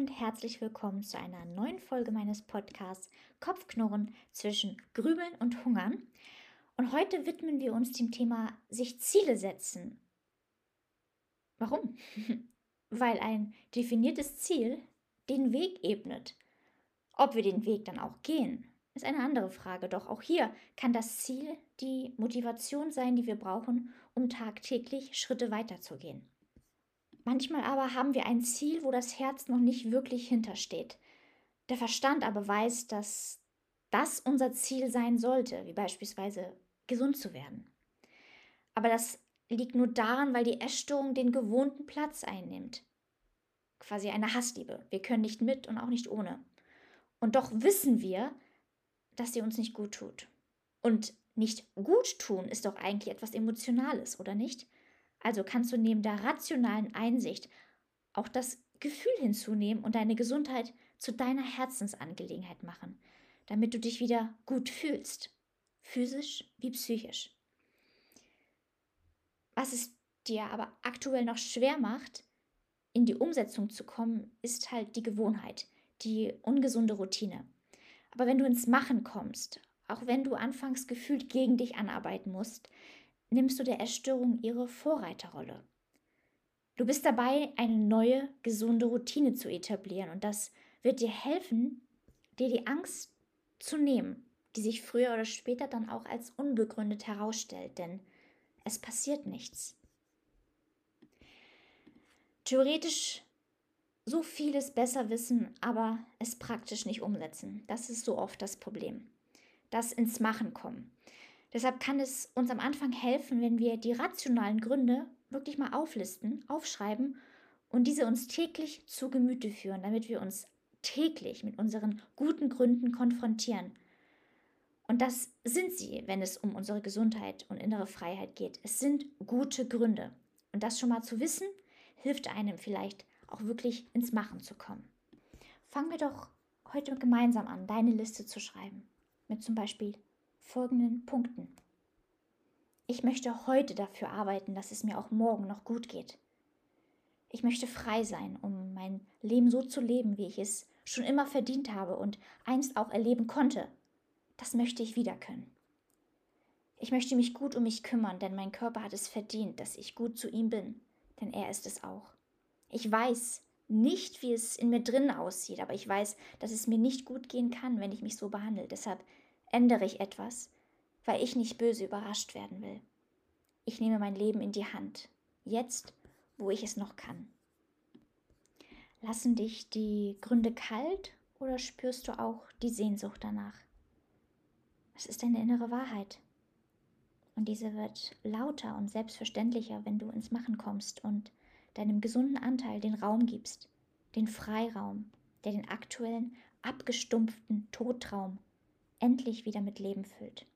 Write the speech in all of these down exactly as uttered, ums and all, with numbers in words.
und herzlich willkommen zu einer neuen Folge meines Podcasts Kopfknurren zwischen Grübeln und Hungern. Und heute widmen wir uns dem Thema sich Ziele setzen. Warum? Weil ein definiertes Ziel den Weg ebnet. Ob wir den Weg dann auch gehen, ist eine andere Frage. Doch auch hier kann das Ziel die Motivation sein, die wir brauchen, um tagtäglich Schritte weiterzugehen. Manchmal aber haben wir ein Ziel, wo das Herz noch nicht wirklich hintersteht. Der Verstand aber weiß, dass das unser Ziel sein sollte, wie beispielsweise gesund zu werden. Aber das liegt nur daran, weil die Essstörung den gewohnten Platz einnimmt. Quasi eine Hassliebe. Wir können nicht mit und auch nicht ohne. Und doch wissen wir, dass sie uns nicht gut tut. Und nicht gut tun ist doch eigentlich etwas Emotionales, oder nicht? Also kannst du neben der rationalen Einsicht auch das Gefühl hinzunehmen und deine Gesundheit zu deiner Herzensangelegenheit machen, damit du dich wieder gut fühlst, physisch wie psychisch. Was es dir aber aktuell noch schwer macht, in die Umsetzung zu kommen, ist halt die Gewohnheit, die ungesunde Routine. Aber wenn du ins Machen kommst, auch wenn du anfangs gefühlt gegen dich anarbeiten musst, nimmst du der Essstörung ihre Vorreiterrolle. Du bist dabei, eine neue, gesunde Routine zu etablieren und das wird dir helfen, dir die Angst zu nehmen, die sich früher oder später dann auch als unbegründet herausstellt, denn es passiert nichts. Theoretisch so vieles besser wissen, aber es praktisch nicht umsetzen. Das ist so oft das Problem. Das ins Machen kommen. Deshalb kann es uns am Anfang helfen, wenn wir die rationalen Gründe wirklich mal auflisten, aufschreiben und diese uns täglich zu Gemüte führen, damit wir uns täglich mit unseren guten Gründen konfrontieren. Und das sind sie, wenn es um unsere Gesundheit und innere Freiheit geht. Es sind gute Gründe. Und das schon mal zu wissen, hilft einem vielleicht auch wirklich ins Machen zu kommen. Fangen wir doch heute gemeinsam an, deine Liste zu schreiben. Mit zum Beispiel folgenden Punkten. Ich möchte heute dafür arbeiten, dass es mir auch morgen noch gut geht. Ich möchte frei sein, um mein Leben so zu leben, wie ich es schon immer verdient habe und einst auch erleben konnte. Das möchte ich wieder können. Ich möchte mich gut um mich kümmern, denn mein Körper hat es verdient, dass ich gut zu ihm bin, denn er ist es auch. Ich weiß nicht, wie es in mir drin aussieht, aber ich weiß, dass es mir nicht gut gehen kann, wenn ich mich so behandle. Deshalb ändere ich etwas, weil ich nicht böse überrascht werden will. Ich nehme mein Leben in die Hand, jetzt, wo ich es noch kann. Lassen dich die Gründe kalt oder spürst du auch die Sehnsucht danach? Es ist deine innere Wahrheit. Und diese wird lauter und selbstverständlicher, wenn du ins Machen kommst und deinem gesunden Anteil den Raum gibst, den Freiraum, der den aktuellen, abgestumpften Totraum endlich wieder mit Leben füllt.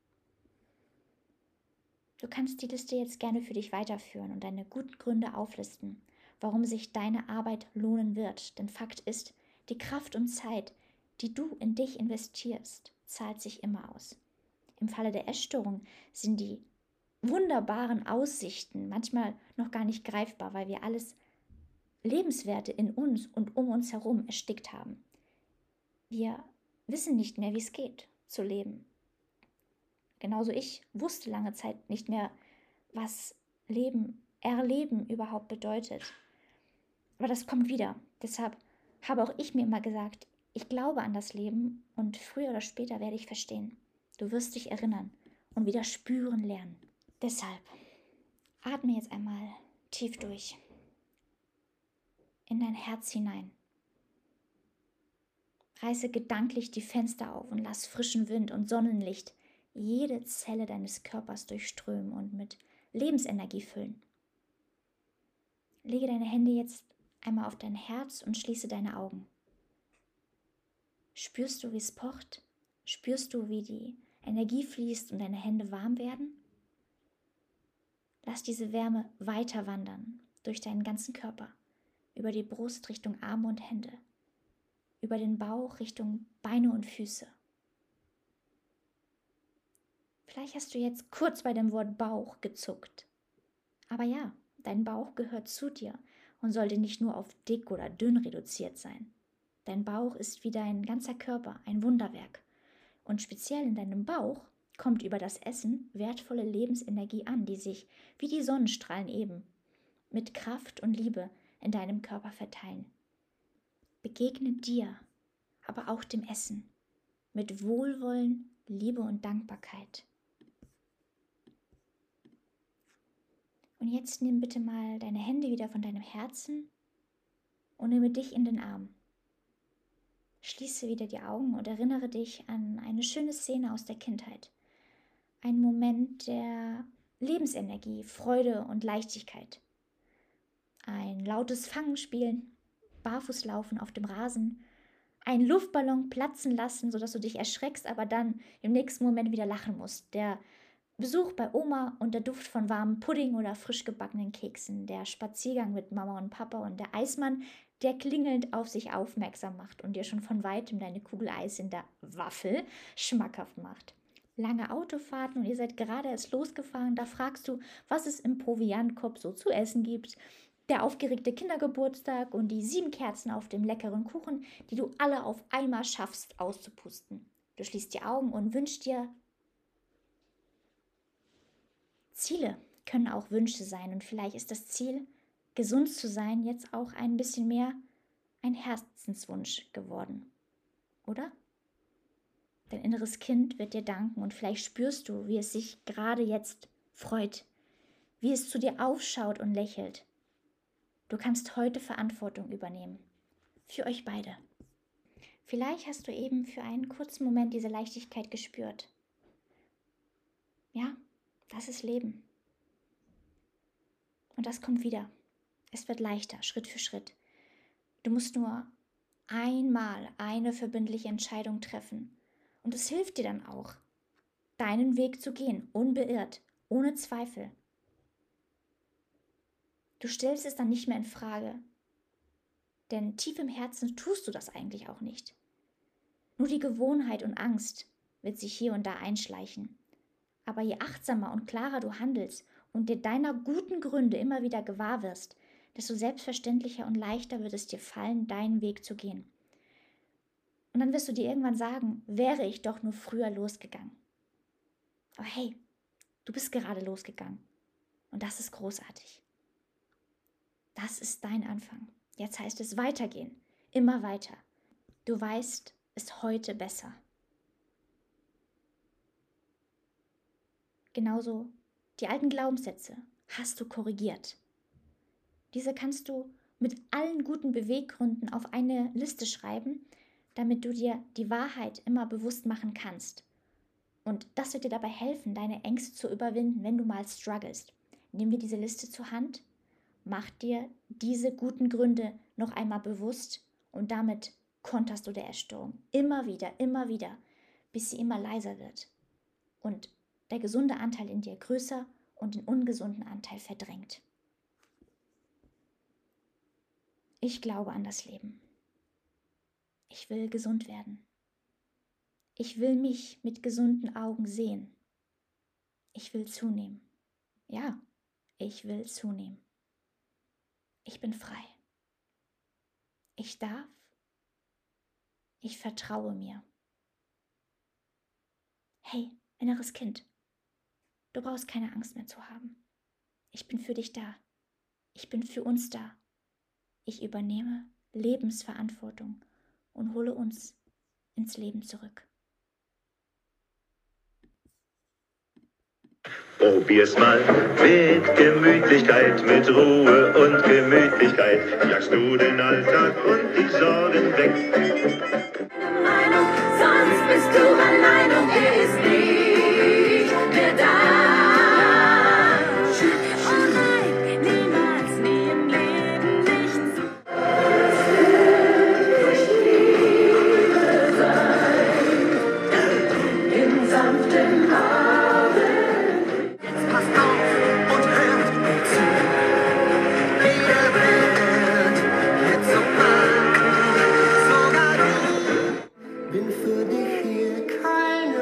Du kannst die Liste jetzt gerne für dich weiterführen und deine guten Gründe auflisten, warum sich deine Arbeit lohnen wird. Denn Fakt ist, die Kraft und Zeit, die du in dich investierst, zahlt sich immer aus. Im Falle der Essstörung sind die wunderbaren Aussichten manchmal noch gar nicht greifbar, weil wir alles Lebenswerte in uns und um uns herum erstickt haben. Wir wissen nicht mehr, wie es geht, zu leben. Genauso ich wusste lange Zeit nicht mehr, was Leben, Erleben überhaupt bedeutet. Aber das kommt wieder. Deshalb habe auch ich mir immer gesagt, ich glaube an das Leben und früher oder später werde ich verstehen. Du wirst dich erinnern und wieder spüren lernen. Deshalb atme jetzt einmal tief durch. In dein Herz hinein. Reiße gedanklich die Fenster auf und lass frischen Wind und Sonnenlicht jede Zelle deines Körpers durchströmen und mit Lebensenergie füllen. Lege deine Hände jetzt einmal auf dein Herz und schließe deine Augen. Spürst du, wie es pocht? Spürst du, wie die Energie fließt und deine Hände warm werden? Lass diese Wärme weiter wandern durch deinen ganzen Körper, über die Brust Richtung Arme und Hände, über den Bauch Richtung Beine und Füße. Vielleicht hast du jetzt kurz bei dem Wort Bauch gezuckt. Aber ja, dein Bauch gehört zu dir und sollte nicht nur auf dick oder dünn reduziert sein. Dein Bauch ist wie dein ganzer Körper, ein Wunderwerk. Und speziell in deinem Bauch kommt über das Essen wertvolle Lebensenergie an, die sich, wie die Sonnenstrahlen eben, mit Kraft und Liebe in deinem Körper verteilen. Begegne dir, aber auch dem Essen, mit Wohlwollen, Liebe und Dankbarkeit. Und jetzt nimm bitte mal deine Hände wieder von deinem Herzen und nehme dich in den Arm. Schließe wieder die Augen und erinnere dich an eine schöne Szene aus der Kindheit. Ein Moment der Lebensenergie, Freude und Leichtigkeit. Ein lautes Fangenspielen, Barfußlaufen auf dem Rasen, einen Luftballon platzen lassen, sodass du dich erschreckst, aber dann im nächsten Moment wieder lachen musst. Der Besuch bei Oma und der Duft von warmem Pudding oder frisch gebackenen Keksen, der Spaziergang mit Mama und Papa und der Eismann, der klingelnd auf sich aufmerksam macht und dir schon von weitem deine Kugel Eis in der Waffel schmackhaft macht. Lange Autofahrten und ihr seid gerade erst losgefahren, da fragst du, was es im Proviantkorb so zu essen gibt. Der aufgeregte Kindergeburtstag und die sieben Kerzen auf dem leckeren Kuchen, die du alle auf einmal schaffst auszupusten. Du schließt die Augen und wünschst dir. Ziele können auch Wünsche sein und vielleicht ist das Ziel, gesund zu sein, jetzt auch ein bisschen mehr ein Herzenswunsch geworden, oder? Dein inneres Kind wird dir danken und vielleicht spürst du, wie es sich gerade jetzt freut, wie es zu dir aufschaut und lächelt. Du kannst heute Verantwortung übernehmen, für euch beide. Vielleicht hast du eben für einen kurzen Moment diese Leichtigkeit gespürt. Ja, das ist Leben. Und das kommt wieder. Es wird leichter, Schritt für Schritt. Du musst nur einmal eine verbindliche Entscheidung treffen. Und es hilft dir dann auch, deinen Weg zu gehen, unbeirrt, ohne Zweifel. Du stellst es dann nicht mehr in Frage, denn tief im Herzen tust du das eigentlich auch nicht. Nur die Gewohnheit und Angst wird sich hier und da einschleichen. Aber je achtsamer und klarer du handelst und dir deiner guten Gründe immer wieder gewahr wirst, desto selbstverständlicher und leichter wird es dir fallen, deinen Weg zu gehen. Und dann wirst du dir irgendwann sagen, wäre ich doch nur früher losgegangen. Aber hey, du bist gerade losgegangen und das ist großartig. Das ist dein Anfang. Jetzt heißt es weitergehen, immer weiter. Du weißt, ist heute besser. Genauso die alten Glaubenssätze hast du korrigiert. Diese kannst du mit allen guten Beweggründen auf eine Liste schreiben, damit du dir die Wahrheit immer bewusst machen kannst. Und das wird dir dabei helfen, deine Ängste zu überwinden, wenn du mal strugglest. Nimm dir diese Liste zur Hand, mach dir diese guten Gründe noch einmal bewusst und damit konterst du der Essstörung immer wieder, immer wieder, bis sie immer leiser wird und der gesunde Anteil in dir größer und den ungesunden Anteil verdrängt. Ich glaube an das Leben. Ich will gesund werden. Ich will mich mit gesunden Augen sehen. Ich will zunehmen. Ja, ich will zunehmen. Ich bin frei. Ich darf. Ich vertraue mir. Hey, inneres Kind, du brauchst keine Angst mehr zu haben. Ich bin für dich da. Ich bin für uns da. Ich übernehme Lebensverantwortung und hole uns ins Leben zurück. Probier's mal mit Gemütlichkeit, mit Ruhe und Gemütlichkeit. Jagst du den Alltag und die Sorgen weg. Meinung, sonst bist du allein und er ist nicht mehr da. Oh nein, niemals, nie im Leben nicht so. Durch Liebe sein, in sanftem Abend. Jetzt passt auf und hört zu. Jeder wird jetzt so alt, sogar du. Bin für dich hier kein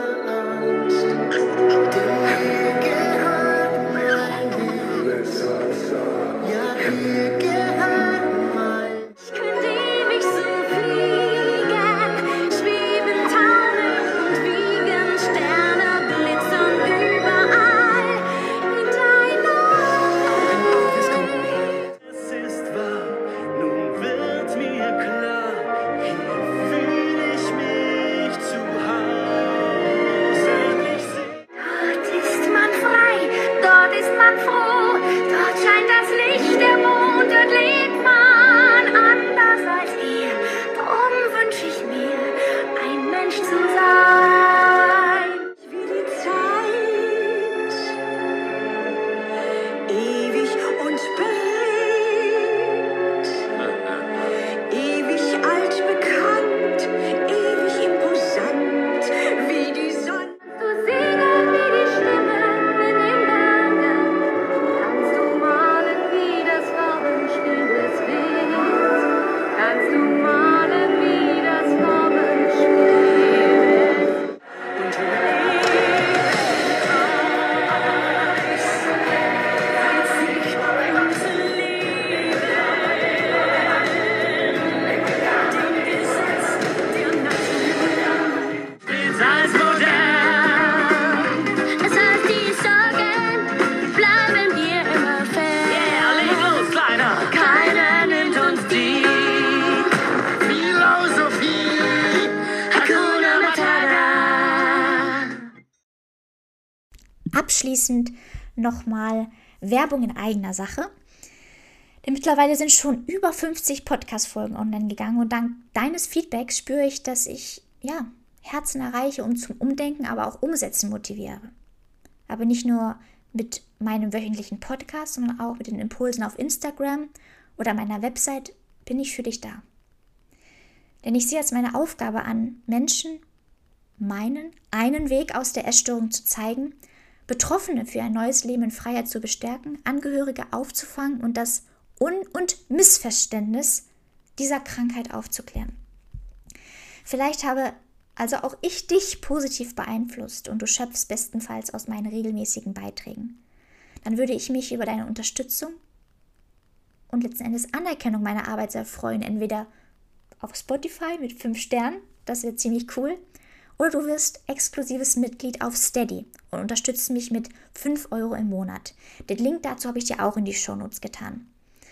abschließend nochmal Werbung in eigener Sache. Denn mittlerweile sind schon über fünfzig Podcast-Folgen online gegangen und dank deines Feedbacks spüre ich, dass ich ja, Herzen erreiche und zum Umdenken, aber auch Umsetzen motiviere. Aber nicht nur mit meinem wöchentlichen Podcast, sondern auch mit den Impulsen auf Instagram oder meiner Website bin ich für dich da. Denn ich sehe als meine Aufgabe an, Menschen meinen, einen Weg aus der Essstörung zu zeigen, Betroffene für ein neues Leben in Freiheit zu bestärken, Angehörige aufzufangen und das Un- und Missverständnis dieser Krankheit aufzuklären. Vielleicht habe also auch ich dich positiv beeinflusst und du schöpfst bestenfalls aus meinen regelmäßigen Beiträgen. Dann würde ich mich über deine Unterstützung und letzten Endes Anerkennung meiner Arbeit sehr freuen, entweder auf Spotify mit fünf Sternen, das wäre ziemlich cool, oder du wirst exklusives Mitglied auf Steady und unterstützt mich mit fünf Euro im Monat. Den Link dazu habe ich dir auch in die Shownotes getan.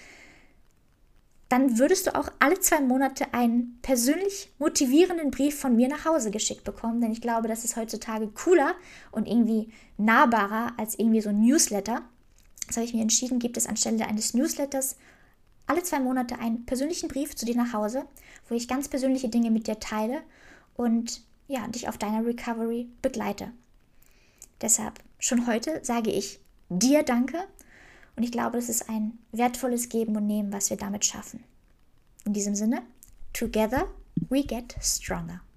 Dann würdest du auch alle zwei Monate einen persönlich motivierenden Brief von mir nach Hause geschickt bekommen, denn ich glaube, das ist heutzutage cooler und irgendwie nahbarer als irgendwie so ein Newsletter. Das habe ich mir entschieden, gibt es anstelle eines Newsletters alle zwei Monate einen persönlichen Brief zu dir nach Hause, wo ich ganz persönliche Dinge mit dir teile und ja, dich auf deiner Recovery begleite. Deshalb schon heute sage ich dir Danke. Und ich glaube, das ist ein wertvolles Geben und Nehmen, was wir damit schaffen. In diesem Sinne, together we get stronger.